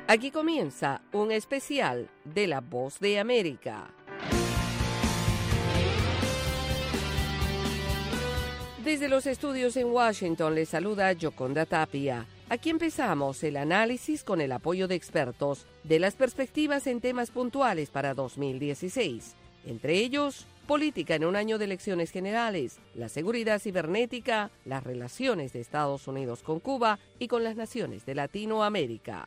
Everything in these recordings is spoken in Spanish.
Aquí comienza un especial de La Voz de América. Desde los estudios en Washington les saluda Yoconda Tapia. Aquí empezamos el análisis con el apoyo de expertos de las perspectivas en temas puntuales para 2016. Entre ellos, política en un año de elecciones generales, la seguridad cibernética, las relaciones de Estados Unidos con Cuba y con las naciones de Latinoamérica.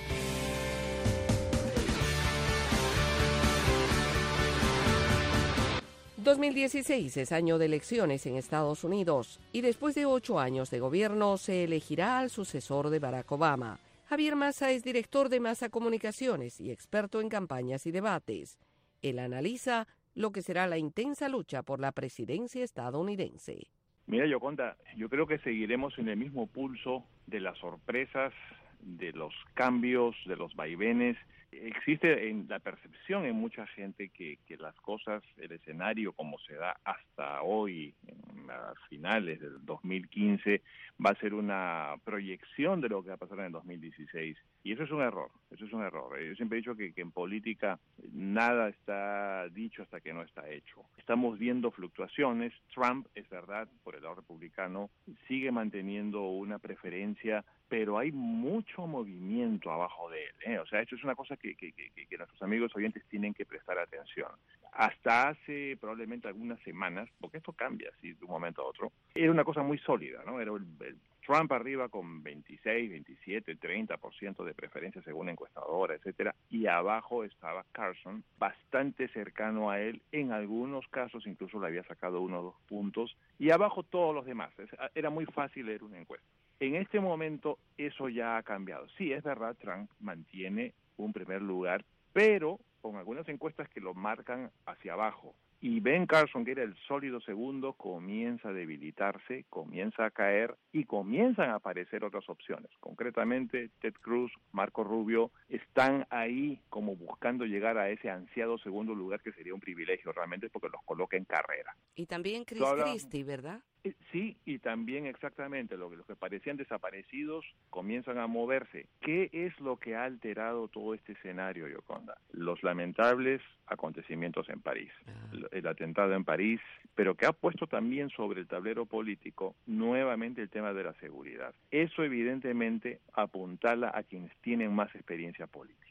...2016 es año de elecciones en Estados Unidos y después de 8 años de gobierno se elegirá al sucesor de Barack Obama. Javier Massa es director de Massa Comunicaciones y experto en campañas y debates. Él analiza lo que será la intensa lucha por la presidencia estadounidense. Mira, Yoconda, yo creo que seguiremos en el mismo pulso de las sorpresas, de los cambios, de los vaivenes. Existe en la percepción en mucha gente que las cosas, el escenario como se da hasta hoy, a finales del 2015, va a ser una proyección de lo que va a pasar en el 2016. Y eso es un error, eso es un error. Yo siempre he dicho que en política nada está dicho hasta que no está hecho. Estamos viendo fluctuaciones. Trump, es verdad, por el lado republicano, sigue manteniendo una preferencia, pero hay mucho movimiento abajo de él, O sea, esto es una cosa que nuestros amigos oyentes tienen que prestar atención. Hasta hace probablemente algunas semanas, porque esto cambia así de un momento a otro, era una cosa muy sólida, ¿no? Era el Trump arriba con 26, 27, 30% de preferencia según encuestadora, etcétera, y abajo estaba Carson, bastante cercano a él, en algunos casos incluso le había sacado 1 o 2 puntos, y abajo todos los demás. Era muy fácil leer una encuesta. En este momento eso ya ha cambiado. Sí, es verdad, Trump mantiene un primer lugar, pero con algunas encuestas que lo marcan hacia abajo. Y Ben Carson, que era el sólido segundo, comienza a debilitarse, comienza a caer y comienzan a aparecer otras opciones. Concretamente, Ted Cruz, Marco Rubio, están ahí como buscando llegar a ese ansiado segundo lugar que sería un privilegio realmente porque los coloca en carrera. Y también Chris Christie, ¿verdad? Sí, y también exactamente los que parecían desaparecidos comienzan a moverse. ¿Qué es lo que ha alterado todo este escenario, Yoconda? Los lamentables acontecimientos en París, el atentado en París, pero que ha puesto también sobre el tablero político nuevamente el tema de la seguridad. Eso evidentemente apuntala a quienes tienen más experiencia política.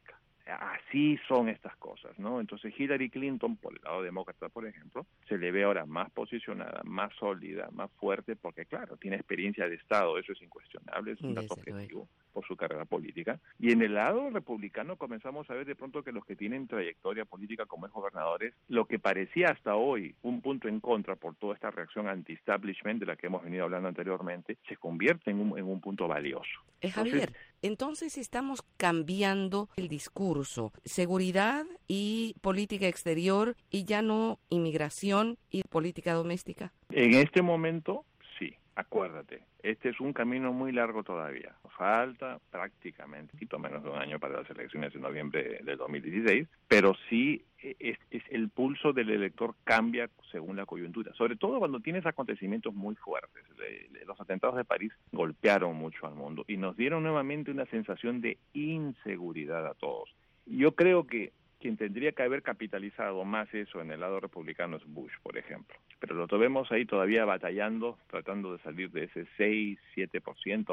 Así son estas cosas, ¿no? Entonces Hillary Clinton, por el lado demócrata, por ejemplo, se le ve ahora más posicionada, más sólida, más fuerte, porque claro, tiene experiencia de Estado, eso es incuestionable, es un dato objetivo por su carrera política. Y en el lado republicano comenzamos a ver de pronto que los que tienen trayectoria política como gobernadores, lo que parecía hasta hoy un punto en contra por toda esta reacción anti-establishment de la que hemos venido hablando anteriormente, se convierte en un punto valioso. Javier, entonces estamos cambiando el discurso, seguridad y política exterior y ya no inmigración y política doméstica. En este momento, sí, acuérdate, este es un camino muy largo todavía. Falta prácticamente, un poquito menos de un año para las elecciones de noviembre del 2016, pero sí es el pulso del elector cambia según la coyuntura, sobre todo cuando tienes acontecimientos muy fuertes. Los atentados de París golpearon mucho al mundo y nos dieron nuevamente una sensación de inseguridad a todos. Yo creo que quien tendría que haber capitalizado más eso en el lado republicano es Bush, por ejemplo. Pero lo vemos ahí todavía batallando, tratando de salir de ese 6, 7%,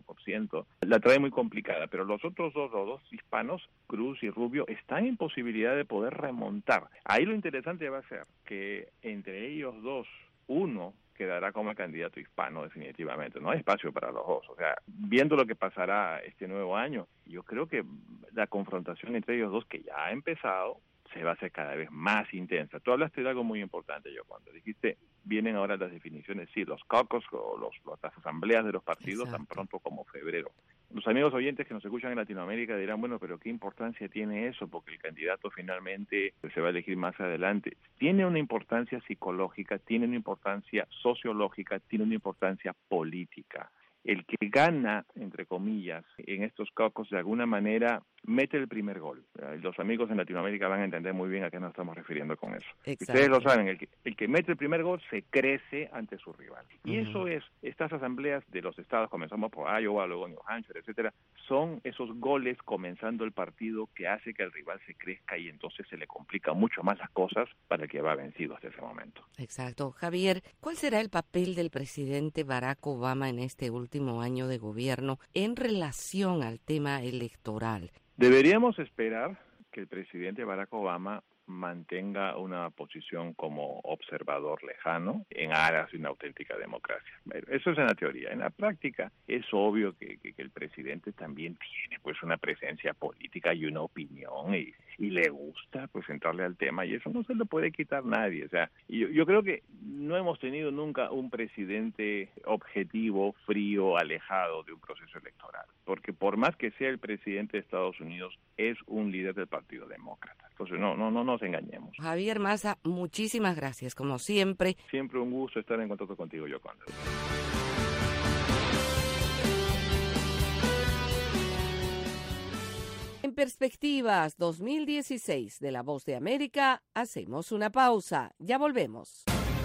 8%. La trae muy complicada, pero los otros dos, los dos hispanos, Cruz y Rubio, están en posibilidad de poder remontar. Ahí lo interesante va a ser que entre ellos dos, uno quedará como candidato hispano definitivamente, no hay espacio para los dos. O sea, viendo lo que pasará este nuevo año, yo creo que la confrontación entre ellos dos, que ya ha empezado, se va a hacer cada vez más intensa. Tú hablaste de algo muy importante, yo cuando dijiste, vienen ahora las definiciones, sí, los caucus o las asambleas de los partidos. Exacto. Tan pronto como febrero. Los amigos oyentes que nos escuchan en Latinoamérica dirán, bueno, pero ¿qué importancia tiene eso? Porque el candidato finalmente se va a elegir más adelante. Tiene una importancia psicológica, tiene una importancia sociológica, tiene una importancia política. el que gana, entre comillas, en estos caucus de alguna manera mete el primer gol. Los amigos en Latinoamérica van a entender muy bien a qué nos estamos refiriendo con eso. Exacto. Ustedes lo saben, el que mete el primer gol se crece ante su rival. Y eso es, estas asambleas de los estados, comenzamos por Iowa, luego New Hampshire, etcétera, son esos goles comenzando el partido que hace que el rival se crezca y entonces se le complican mucho más las cosas para el que va vencido hasta ese momento. Exacto. Javier, ¿cuál será el papel del presidente Barack Obama en este último año de gobierno en relación al tema electoral? Deberíamos esperar que el presidente Barack Obama mantenga una posición como observador lejano en aras de una auténtica democracia. Eso es en la teoría. En la práctica es obvio que el presidente también tiene pues una presencia política y una opinión y le gusta pues entrarle al tema y eso no se lo puede quitar nadie. O sea, yo creo que no hemos tenido nunca un presidente objetivo, frío, alejado de un proceso electoral, porque por más que sea el presidente de Estados Unidos, es un líder del Partido Demócrata. Entonces no nos engañemos. Javier Mazza, muchísimas gracias, como siempre. Siempre un gusto estar en contacto contigo, Yoconda. En Perspectivas 2016 de La Voz de América, hacemos una pausa. Ya volvemos.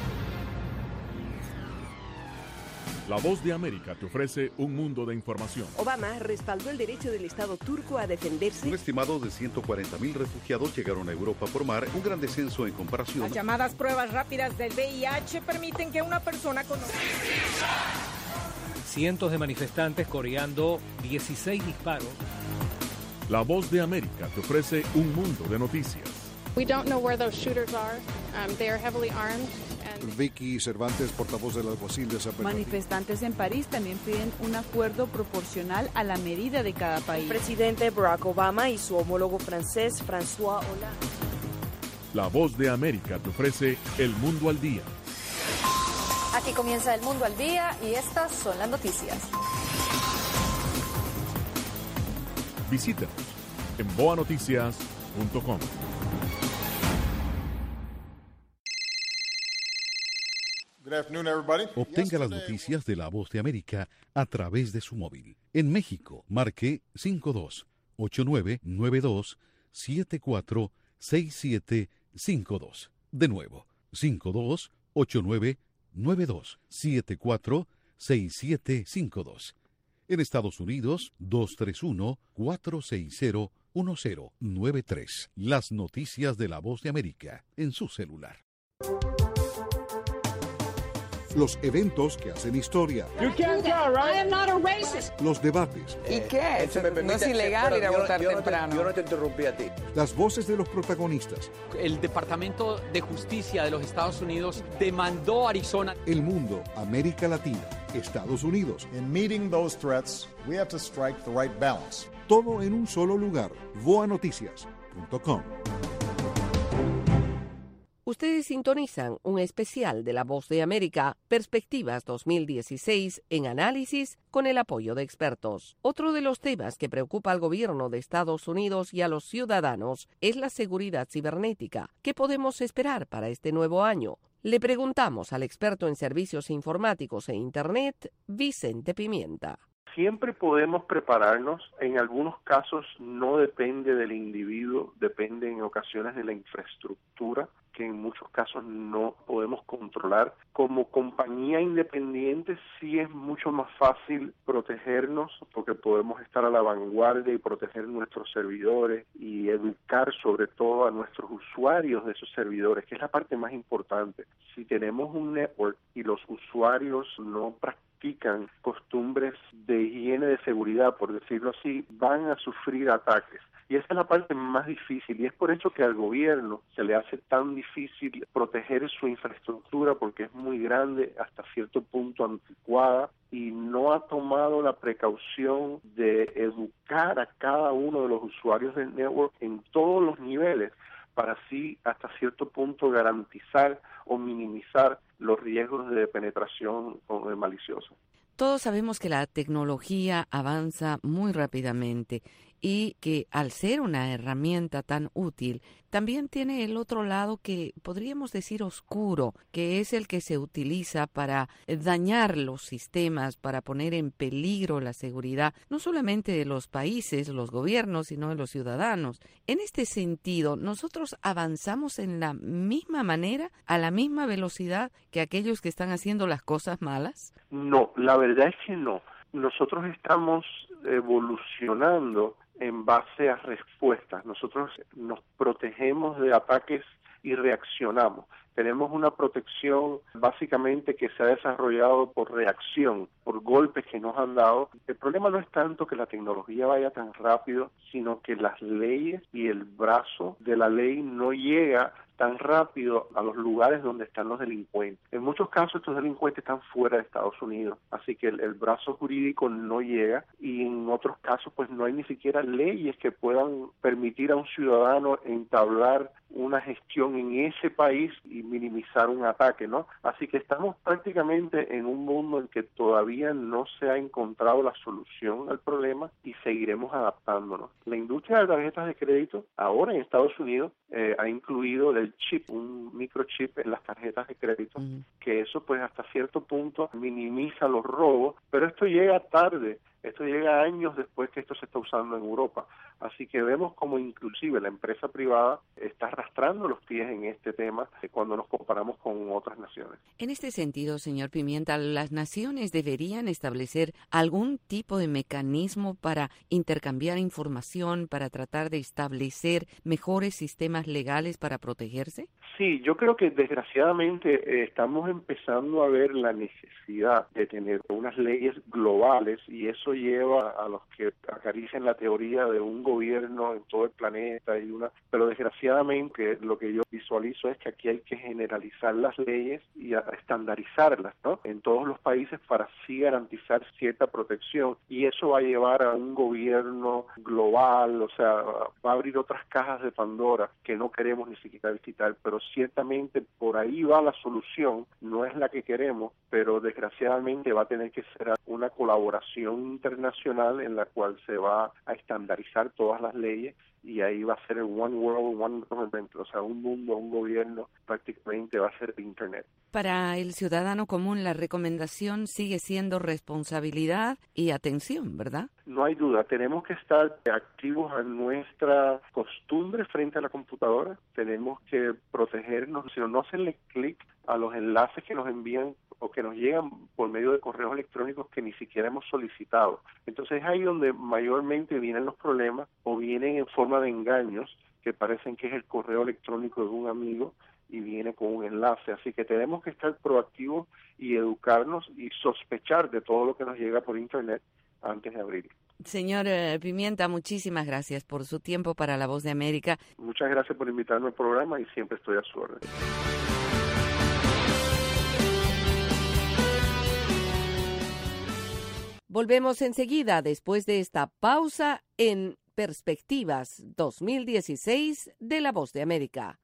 La Voz de América te ofrece un mundo de información. Obama respaldó el derecho del Estado turco a defenderse. Un estimado de 140.000 refugiados llegaron a Europa por mar, un gran descenso en comparación. Las llamadas pruebas rápidas del VIH permiten que una persona conozca. Cientos de manifestantes coreando 16 disparos. La Voz de América te ofrece un mundo de noticias. We don't know where those shooters are. They are heavily armed. Vicky Cervantes, portavoz del alguacil de San Bernardino. Manifestantes en París también piden un acuerdo proporcional a la medida de cada país. El presidente Barack Obama y su homólogo francés, François Hollande. La Voz de América te ofrece El Mundo al Día. Aquí comienza El Mundo al Día y estas son las noticias. Visítanos en boanoticias.com. Obtenga las noticias de La Voz de América a través de su móvil. En México, marque 5289-746752. De nuevo, 5289-946752. En Estados Unidos, 231-460-1093. Las noticias de La Voz de América en su celular. Los eventos que hacen historia. Los debates. ¿Y qué? No es ilegal ir a votar temprano. Yo no te interrumpí a ti. Las voces de los protagonistas. El Departamento de Justicia de los Estados Unidos demandó a Arizona. El mundo, América Latina, Estados Unidos. In meeting those threats, we have to strike the right balance. Todo en un solo lugar. boanoticias.com. Ustedes sintonizan un especial de La Voz de América, Perspectivas 2016, en análisis con el apoyo de expertos. Otro de los temas que preocupa al gobierno de Estados Unidos y a los ciudadanos es la seguridad cibernética. ¿Qué podemos esperar para este nuevo año? Le preguntamos al experto en servicios informáticos e Internet, Vicente Pimienta. Siempre podemos prepararnos, en algunos casos no depende del individuo, depende en ocasiones de la infraestructura, que en muchos casos no podemos controlar. Como compañía independiente sí es mucho más fácil protegernos porque podemos estar a la vanguardia y proteger nuestros servidores y educar sobre todo a nuestros usuarios de esos servidores, que es la parte más importante. Si tenemos un network y los usuarios no practican costumbres de higiene de seguridad, por decirlo así, van a sufrir ataques. Y esa es la parte más difícil y es por eso que al gobierno se le hace tan difícil proteger su infraestructura porque es muy grande, hasta cierto punto anticuada y no ha tomado la precaución de educar a cada uno de los usuarios del network en todos los niveles para así hasta cierto punto garantizar o minimizar los riesgos de penetración maliciosa. Todos sabemos que la tecnología avanza muy rápidamente y que al ser una herramienta tan útil, también tiene el otro lado que podríamos decir oscuro, que es el que se utiliza para dañar los sistemas, para poner en peligro la seguridad, no solamente de los países, los gobiernos, sino de los ciudadanos. En este sentido, ¿nosotros avanzamos en la misma manera, a la misma velocidad que aquellos que están haciendo las cosas malas? No, la verdad es que no. Nosotros estamos evolucionando en base a respuestas. Nosotros nos protegemos de ataques y reaccionamos. Tenemos una protección básicamente que se ha desarrollado por reacción, por golpes que nos han dado. El problema no es tanto que la tecnología vaya tan rápido, sino que las leyes y el brazo de la ley no llega tan rápido a los lugares donde están los delincuentes. En muchos casos estos delincuentes están fuera de Estados Unidos, así que el brazo jurídico no llega, y en otros casos pues no hay ni siquiera leyes que puedan permitir a un ciudadano entablar una gestión en ese país y minimizar un ataque, ¿no? Así que estamos prácticamente en un mundo en que todavía no se ha encontrado la solución al problema y seguiremos adaptándonos. La industria de tarjetas de crédito ahora en Estados Unidos ha incluido el chip, un microchip en las tarjetas de crédito, que eso pues hasta cierto punto minimiza los robos, pero esto llega tarde. Esto llega años después que esto se está usando en Europa. Así que vemos como inclusive la empresa privada está arrastrando los pies en este tema cuando nos comparamos con otras naciones. En este sentido, señor Pimienta, ¿las naciones deberían establecer algún tipo de mecanismo para intercambiar información, para tratar de establecer mejores sistemas legales para protegerse? Sí, yo creo que desgraciadamente estamos empezando a ver la necesidad de tener unas leyes globales, y eso lleva a los que acarician la teoría de un gobierno en todo el planeta pero desgraciadamente lo que yo visualizo es que aquí hay que generalizar las leyes y estandarizarlas, ¿no? En todos los países para así garantizar cierta protección, y eso va a llevar a un gobierno global, o sea, va a abrir otras cajas de Pandora que no queremos ni siquiera visitar, pero ciertamente por ahí va la solución, no es la que queremos, pero desgraciadamente va a tener que ser una colaboración internacional en la cual se va a estandarizar todas las leyes, y ahí va a ser el One World, One Government, o sea, un mundo, un gobierno, prácticamente va a ser Internet. Para el ciudadano común, la recomendación sigue siendo responsabilidad y atención, ¿verdad? No hay duda, tenemos que estar activos a nuestra costumbre frente a la computadora, tenemos que protegernos, sino no hacerle clic a los enlaces que nos envían o que nos llegan por medio de correos electrónicos que ni siquiera hemos solicitado. Entonces es ahí donde mayormente vienen los problemas, o vienen en forma de engaños que parecen que es el correo electrónico de un amigo y viene con un enlace. Así que tenemos que estar proactivos y educarnos y sospechar de todo lo que nos llega por Internet antes de abrir. Señor Pimienta, muchísimas gracias por su tiempo para La Voz de América. Muchas gracias por invitarme al programa y siempre estoy a su orden. Volvemos enseguida después de esta pausa en Perspectivas 2016 de La Voz de América.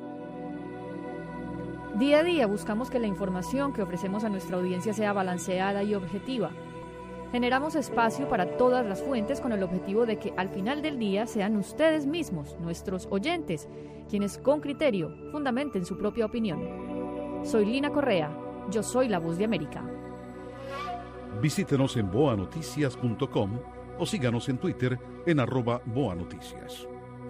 Día a día buscamos que la información que ofrecemos a nuestra audiencia sea balanceada y objetiva. Generamos espacio para todas las fuentes con el objetivo de que al final del día sean ustedes mismos, nuestros oyentes, quienes con criterio fundamenten su propia opinión. Soy Lina Correa, yo soy La Voz de América. Visítenos en boanoticias.com o síganos en Twitter en @boanoticias.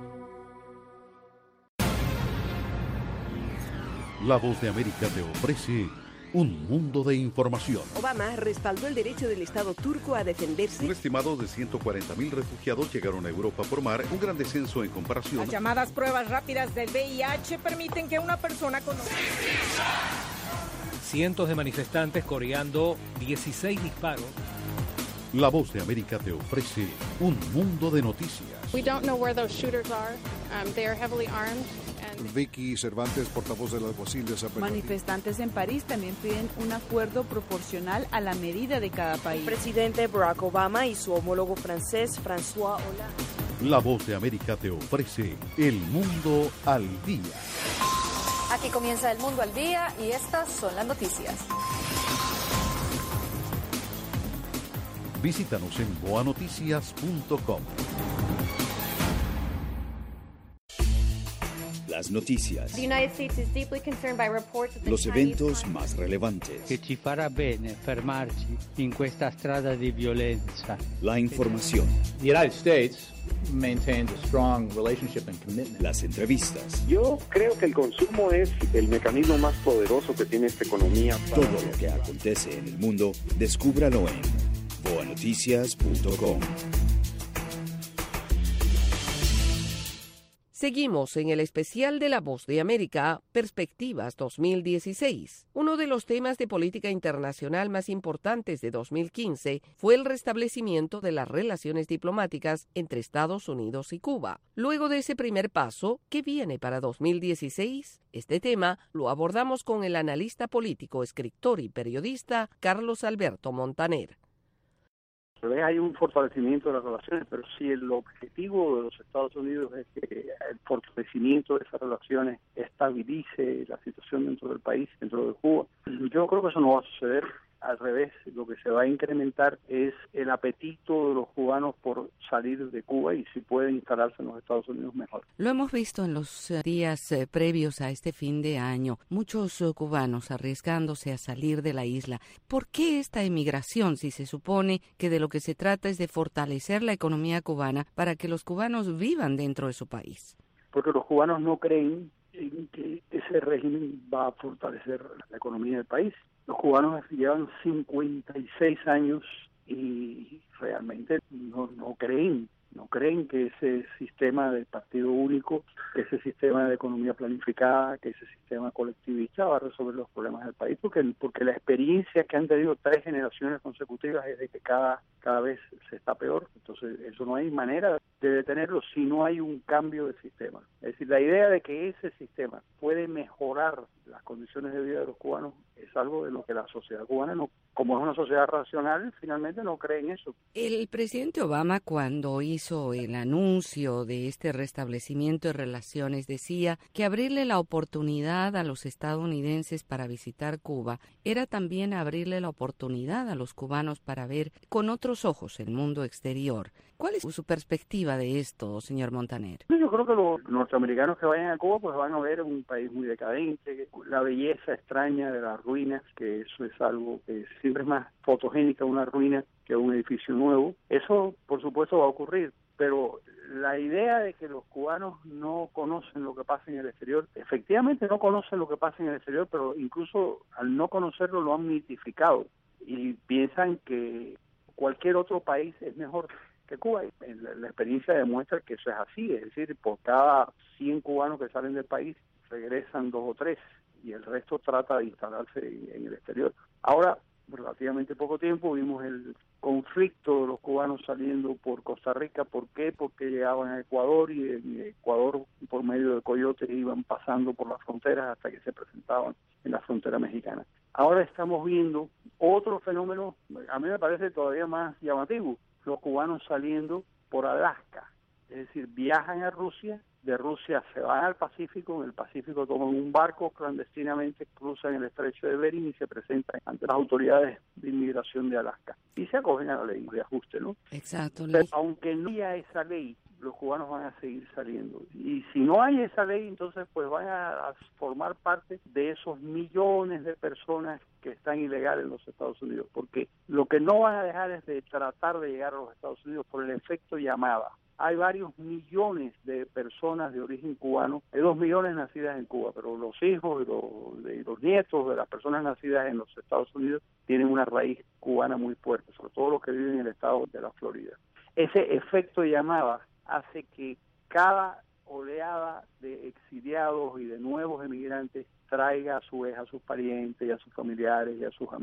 La Voz de América te ofrece un mundo de información. Obama respaldó el derecho del Estado turco a defenderse. Un estimado de 140.000 refugiados llegaron a Europa por mar, un gran descenso en comparación. Las llamadas pruebas rápidas del VIH permiten que una persona conozca. Cientos de manifestantes coreando 16 disparos. La Voz de América te ofrece un mundo de noticias. We don't know where those shooters are. They are heavily armed. Vicky Cervantes, portavoz del alguacil de Zapatería. Manifestantes en París también piden un acuerdo proporcional a la medida de cada país. El presidente Barack Obama y su homólogo francés François Hollande. La Voz de América te ofrece El Mundo al Día. Aquí Aquí comienza El Mundo al Día y estas son las noticias. Visítanos en boanoticias.com. Las noticias. Los eventos más relevantes. Che ci farà bene fermarci in questa strada di violenza. La información. The United States maintains a strong relationship and commitment. Las entrevistas. Yo creo que el consumo es el mecanismo más poderoso que tiene esta economía. Todo lo que acontece en el mundo, descúbralo en boanoticias.com. Seguimos en el especial de La Voz de América, Perspectivas 2016. Uno de los temas de política internacional más importantes de 2015 fue el restablecimiento de las relaciones diplomáticas entre Estados Unidos y Cuba. Luego de ese primer paso, ¿qué viene para 2016? Este tema lo abordamos con el analista político, escritor y periodista Carlos Alberto Montaner. Hay un fortalecimiento de las relaciones, pero si el objetivo de los Estados Unidos es que el fortalecimiento de esas relaciones estabilice la situación dentro del país, dentro de Cuba, yo creo que eso no va a suceder. Al revés, lo que se va a incrementar es el apetito de los cubanos por salir de Cuba y si pueden instalarse en los Estados Unidos mejor. Lo hemos visto en los días previos a este fin de año, muchos cubanos arriesgándose a salir de la isla. ¿Por qué esta emigración si se supone que de lo que se trata es de fortalecer la economía cubana para que los cubanos vivan dentro de su país? Porque los cubanos no creen en que ese régimen va a fortalecer la economía del país. Los cubanos llevan 56 años y realmente no creen que ese sistema de partido único, que ese sistema de economía planificada, que ese sistema colectivista va a resolver los problemas del país, porque la experiencia que han tenido 3 generaciones consecutivas es de que cada vez se está peor. Entonces eso no hay manera de detenerlo si no hay un cambio de sistema. Es decir, la idea de que ese sistema puede mejorar las condiciones de vida de los cubanos es algo de lo que la sociedad cubana, no, como es una sociedad racional, finalmente no cree en eso. El presidente Obama, cuando hizo el anuncio de este restablecimiento de relaciones, decía que abrirle la oportunidad a los estadounidenses para visitar Cuba era también abrirle la oportunidad a los cubanos para ver con otros ojos el mundo exterior. ¿Cuál es su perspectiva de esto, señor Montaner? Yo creo que los norteamericanos que vayan a Cuba pues van a ver un país muy decadente, la belleza extraña de las ruinas, que eso es algo que siempre es más fotogénica una ruina que un edificio nuevo. Eso, por supuesto, va a ocurrir, pero la idea de que los cubanos no conocen lo que pasa en el exterior, efectivamente no conocen lo que pasa en el exterior, pero incluso al no conocerlo lo han mitificado y piensan que cualquier otro país es mejor que Cuba. La experiencia demuestra que eso es así, es decir, por cada 100 cubanos que salen del país, regresan 2 o 3 y el resto trata de instalarse en el exterior. Ahora, relativamente poco tiempo, vimos el conflicto de los cubanos saliendo por Costa Rica. ¿Por qué? Porque llegaban a Ecuador y en Ecuador, por medio de coyotes, iban pasando por las fronteras hasta que se presentaban en la frontera mexicana. Ahora estamos viendo otro fenómeno, a mí me parece todavía más llamativo, los cubanos saliendo por Alaska, es decir, viajan a Rusia, de Rusia se van al Pacífico, en el Pacífico toman un barco clandestinamente, cruzan el estrecho de Bering y se presentan ante las autoridades de inmigración de Alaska y se acogen a la ley de ajuste, ¿no? Exacto. Pero aunque no haya esa ley, los cubanos van a seguir saliendo. Y si no hay esa ley, entonces pues van a formar parte de esos millones de personas que están ilegales en los Estados Unidos, porque lo que no van a dejar es de tratar de llegar a los Estados Unidos por el efecto llamada. Hay varios millones de personas de origen cubano, hay 2 millones nacidas en Cuba, pero los hijos y los nietos de las personas nacidas en los Estados Unidos tienen una raíz cubana muy fuerte, sobre todo los que viven en el estado de la Florida. Ese efecto llamada hace que cada oleada de exiliados y de nuevos emigrantes traiga a su vez a sus parientes y a sus familiares y a sus amigos.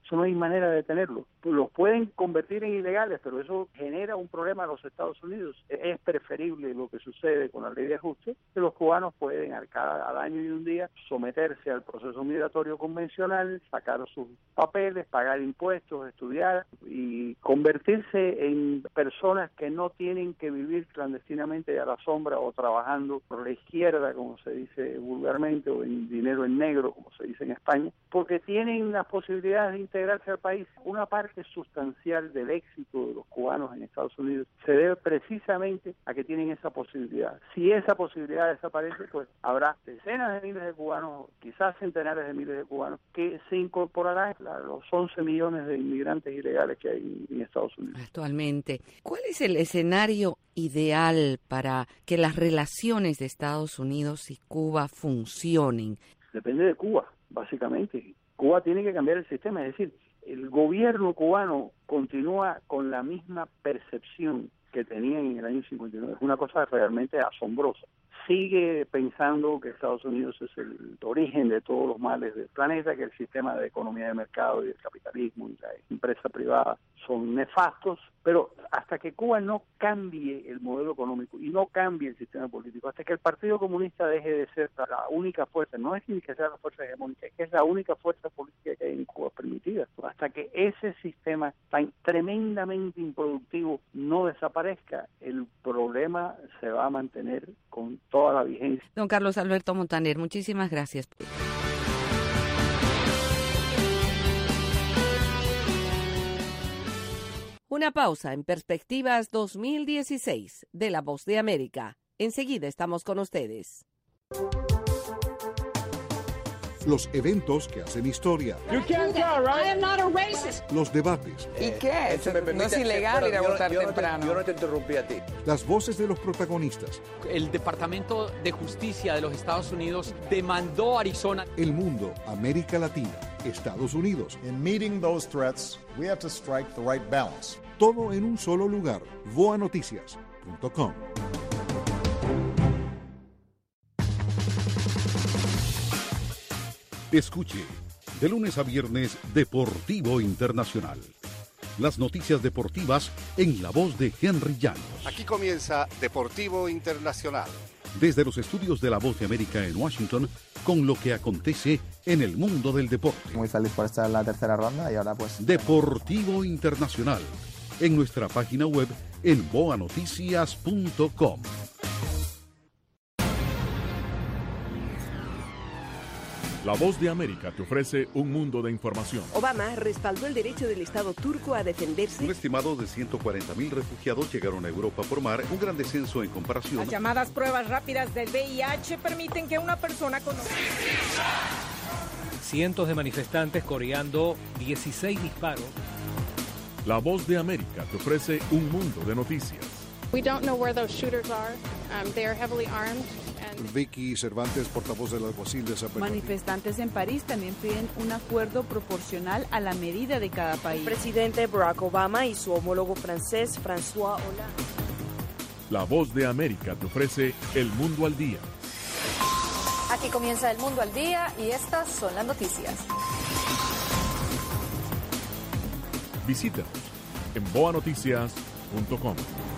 Eso no hay manera de detenerlo. Los pueden convertir en ilegales, pero eso genera un problema a los Estados Unidos. Es preferible lo que sucede con la ley de ajuste, que los cubanos pueden al año y un día someterse al proceso migratorio convencional, sacar sus papeles, pagar impuestos, estudiar y convertirse en personas que no tienen que vivir clandestinamente a la sombra o trabajando por la izquierda, como se dice vulgarmente, o en dinero en negro, como se dice en España, porque tienen las posibilidades de integrarse al país. Una parte sustancial del éxito de los cubanos en Estados Unidos se debe precisamente a que tienen esa posibilidad. Si esa posibilidad desaparece, pues habrá decenas de miles de cubanos, quizás centenares de miles de cubanos, que se incorporarán a los 11 millones de inmigrantes ilegales que hay en Estados Unidos. Actualmente, ¿cuál es el escenario ideal para que las relaciones de Estados Unidos y Cuba funcionen? Depende de Cuba, básicamente. Cuba tiene que cambiar el sistema, es decir, el gobierno cubano continúa con la misma percepción que tenían en el año 59. Es una cosa realmente asombrosa. Sigue pensando que Estados Unidos es el origen de todos los males del planeta, que el sistema de economía de mercado y el capitalismo y la empresa privada son nefastos, pero hasta que Cuba no cambie el modelo económico y no cambie el sistema político, hasta que el Partido Comunista deje de ser la única fuerza, no es ni que sea la fuerza hegemónica, es que es la única fuerza política que hay en Cuba permitida, hasta que ese sistema tan tremendamente improductivo no desaparezca, el problema se va a mantener con toda la vigencia. Don Carlos Alberto Montaner, muchísimas gracias. Una pausa en Perspectivas 2016 de La Voz de América. Enseguida estamos con ustedes. Los eventos que hacen historia. Los debates. ¿Y qué? No es ilegal ir a votar temprano. Yo no te interrumpí a ti. Las voces de los protagonistas. El Departamento de Justicia de los Estados Unidos demandó a Arizona. El mundo, América Latina, Estados Unidos. In meeting those threats, we have to strike the right balance. Todo en un solo lugar. voanoticias.com. Escuche, de lunes a viernes, Deportivo Internacional. Las noticias deportivas en la voz de Henry Llanos. Aquí comienza Deportivo Internacional. Desde los estudios de La Voz de América en Washington, con lo que acontece en el mundo del deporte. Muy feliz por estar en la tercera ronda y ahora pues... Deportivo Internacional, en nuestra página web en voanoticias.com. La Voz de América te ofrece un mundo de información. Obama respaldó el derecho del Estado turco a defenderse. Un estimado de 140.000 refugiados llegaron a Europa por mar, un gran descenso en comparación. Las llamadas pruebas rápidas del VIH permiten que una persona conozca. Cientos de manifestantes coreando 16 disparos. La Voz de América te ofrece un mundo de noticias. We don't know where those shooters are. They are heavily armed. Vicky Cervantes, portavoz del alguacil de Zapatería. Manifestantes en París también piden un acuerdo proporcional a la medida de cada país. El presidente Barack Obama y su homólogo francés François Hollande. La Voz de América te ofrece El Mundo al Día. Aquí comienza El Mundo al Día y estas son las noticias. Visítanos en voanoticias.com.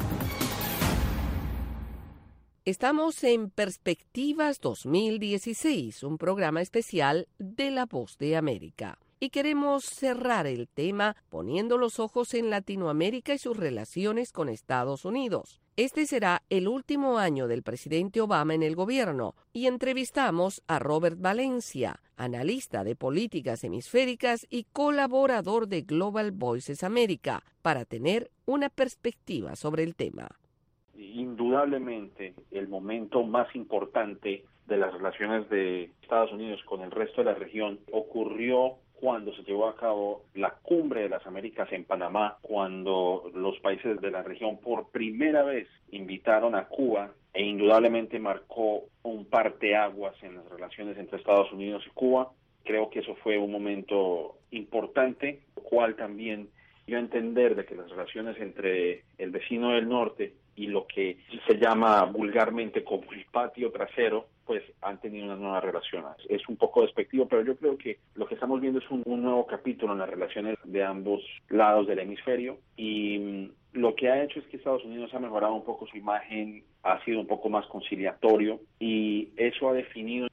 Estamos en Perspectivas 2016, un programa especial de La Voz de América. Y queremos cerrar el tema poniendo los ojos en Latinoamérica y sus relaciones con Estados Unidos. Este será el último año del presidente Obama en el gobierno y entrevistamos a Robert Valencia, analista de políticas hemisféricas y colaborador de Global Voices América, para tener una perspectiva sobre el tema. Indudablemente, el momento más importante de las relaciones de Estados Unidos con el resto de la región ocurrió cuando se llevó a cabo la Cumbre de las Américas en Panamá, cuando los países de la región por primera vez invitaron a Cuba e indudablemente marcó un parteaguas en las relaciones entre Estados Unidos y Cuba. Creo que eso fue un momento importante, lo cual también dio a entender de que las relaciones entre el vecino del norte y lo que se llama vulgarmente como el patio trasero pues han tenido una nueva relación. Es un poco despectivo, pero yo creo que lo que estamos viendo es un nuevo capítulo en las relaciones de ambos lados del hemisferio, y lo que ha hecho es que Estados Unidos ha mejorado un poco su imagen, ha sido un poco más conciliatorio, y eso ha definido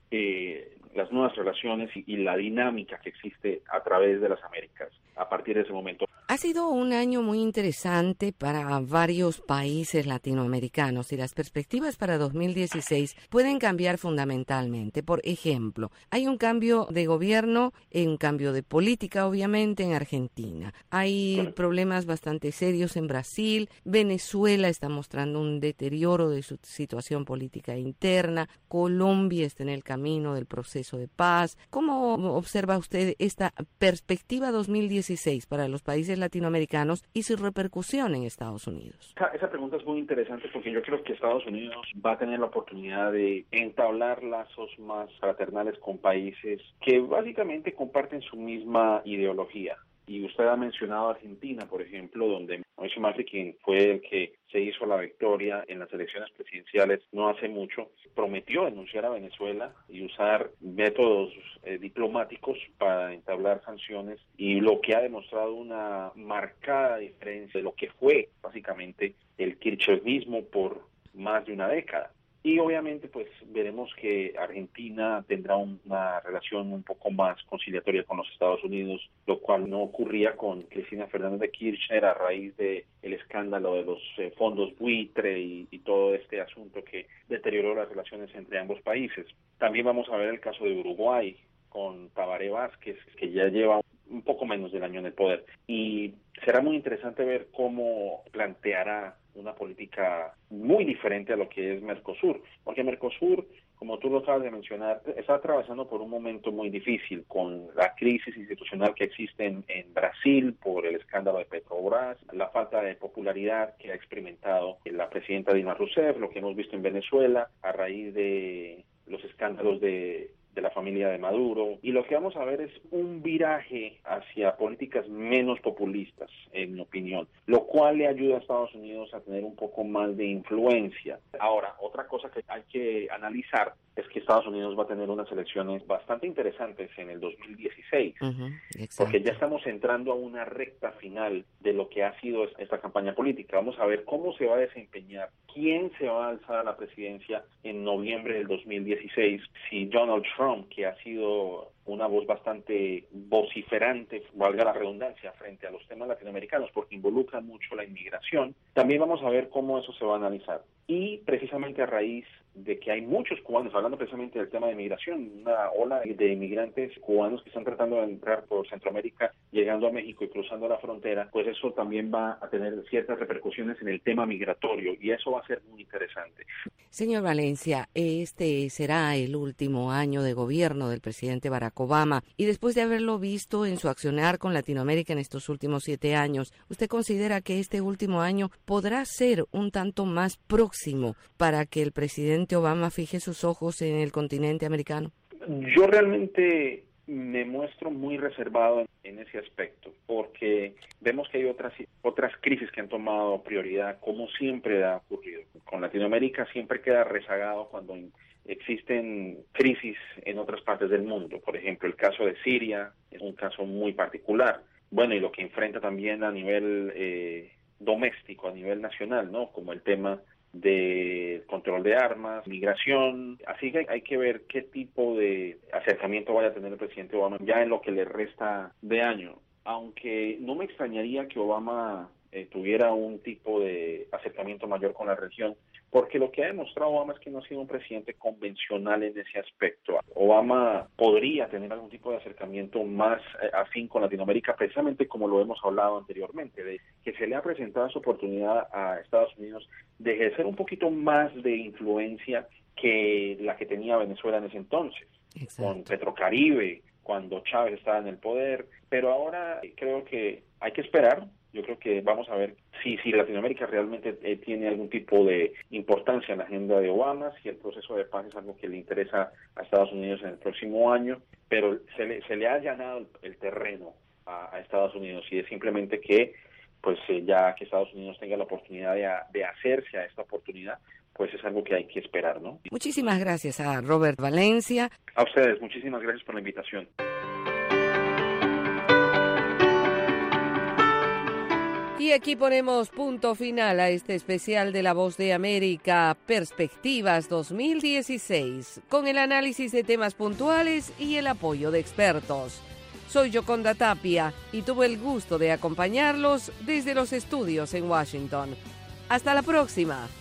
las nuevas relaciones y la dinámica que existe a través de las Américas a partir de ese momento. Ha sido un año muy interesante para varios países latinoamericanos y las perspectivas para 2016 pueden cambiar fundamentalmente. Por ejemplo, hay un cambio de gobierno, un cambio de política, obviamente, en Argentina. Hay problemas bastante serios en Brasil. Venezuela está mostrando un deterioro de su situación política interna. Colombia está en el camino del proceso de paz. ¿Cómo observa usted esta perspectiva 2016 para los países latinoamericanos y su repercusión en Estados Unidos? Esa pregunta es muy interesante porque yo creo que Estados Unidos va a tener la oportunidad de entablar lazos más fraternales con países que básicamente comparten su misma ideología. Y usted ha mencionado a Argentina, por ejemplo, donde Mauricio Macri, quien fue el que se hizo la victoria en las elecciones presidenciales no hace mucho, prometió denunciar a Venezuela y usar métodos diplomáticos para entablar sanciones, y lo que ha demostrado una marcada diferencia de lo que fue básicamente el kirchnerismo por más de una década. Y obviamente pues veremos que Argentina tendrá una relación un poco más conciliatoria con los Estados Unidos, lo cual no ocurría con Cristina Fernández de Kirchner a raíz del escándalo de los fondos buitre y todo este asunto que deterioró las relaciones entre ambos países. También vamos a ver el caso de Uruguay con Tabaré Vázquez, que ya lleva un poco menos del año en el poder, y será muy interesante ver cómo planteará una política muy diferente a lo que es Mercosur, porque Mercosur, como tú lo acabas de mencionar, está atravesando por un momento muy difícil con la crisis institucional que existe en Brasil por el escándalo de Petrobras, la falta de popularidad que ha experimentado la presidenta Dilma Rousseff, lo que hemos visto en Venezuela a raíz de los escándalos de la familia de Maduro, y lo que vamos a ver es un viraje hacia políticas menos populistas, en mi opinión, lo cual le ayuda a Estados Unidos a tener un poco más de influencia. Ahora, otra cosa que hay que analizar es que Estados Unidos va a tener unas elecciones bastante interesantes en el 2016, porque ya estamos entrando a una recta final de lo que ha sido esta campaña política. Vamos a ver cómo se va a desempeñar, quién se va a alzar a la presidencia en noviembre del 2016, si Donald Trump, que ha sido una voz bastante vociferante, valga la redundancia, frente a los temas latinoamericanos, porque involucra mucho la inmigración. También vamos a ver cómo eso se va a analizar. Y precisamente a raíz de que hay muchos cubanos, hablando precisamente del tema de migración, una ola de inmigrantes cubanos que están tratando de entrar por Centroamérica, llegando a México y cruzando la frontera, pues eso también va a tener ciertas repercusiones en el tema migratorio, y eso va a ser muy interesante. Señor Valencia, este será el último año de gobierno del presidente Barack Obama, y después de haberlo visto en su accionar con Latinoamérica en estos últimos 7 años, ¿usted considera que este último año podrá ser un tanto más próximo para que el presidente Obama fije sus ojos en el continente americano? Yo realmente me muestro muy reservado en ese aspecto, porque vemos que hay otras crisis que han tomado prioridad, como siempre ha ocurrido. Con Latinoamérica siempre queda rezagado cuando existen crisis en otras partes del mundo. Por ejemplo, el caso de Siria es un caso muy particular. Bueno, y lo que enfrenta también a nivel doméstico, a nivel nacional, ¿no? Como el tema de control de armas, migración. Así que hay que ver qué tipo de acercamiento vaya a tener el presidente Obama ya en lo que le resta de año. Aunque no me extrañaría que Obama tuviera un tipo de acercamiento mayor con la región, porque lo que ha demostrado Obama es que no ha sido un presidente convencional en ese aspecto. Obama podría tener algún tipo de acercamiento más afín con Latinoamérica, precisamente como lo hemos hablado anteriormente, de que se le ha presentado esa oportunidad a Estados Unidos de ejercer un poquito más de influencia que la que tenía Venezuela en ese entonces. Exacto. Con Petrocaribe, cuando Chávez estaba en el poder, pero ahora creo que hay que esperar. Yo creo que vamos a ver si Latinoamérica realmente tiene algún tipo de importancia en la agenda de Obama, si el proceso de paz es algo que le interesa a Estados Unidos en el próximo año, pero se le ha allanado el terreno a Estados Unidos, y es simplemente que pues ya que Estados Unidos tenga la oportunidad de hacerse a esta oportunidad pues es algo que hay que esperar, ¿no? Muchísimas gracias a Robert Valencia. A ustedes, muchísimas gracias por la invitación. Y aquí ponemos punto final a este especial de La Voz de América, Perspectivas 2016, con el análisis de temas puntuales y el apoyo de expertos. Soy Yoconda Tapia y tuve el gusto de acompañarlos desde los estudios en Washington. Hasta la próxima.